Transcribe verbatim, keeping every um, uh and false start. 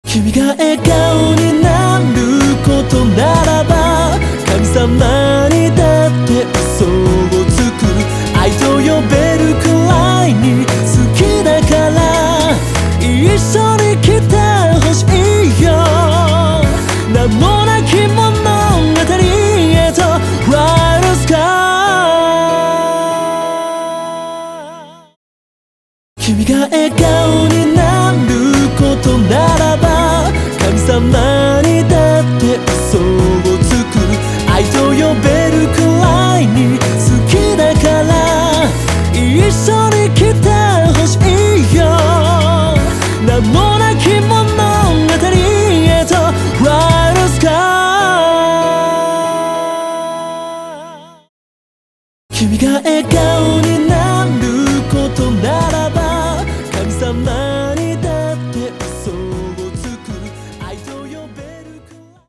君が笑顔になることならば神様にだって嘘をつく。愛と呼べるくらいに好きだから一緒に来てほしいよ。名もなき物語へと Fly the sky。 君が笑顔になることならば神様にだって嘘をつく。愛と呼べるくらいに好きだから一緒に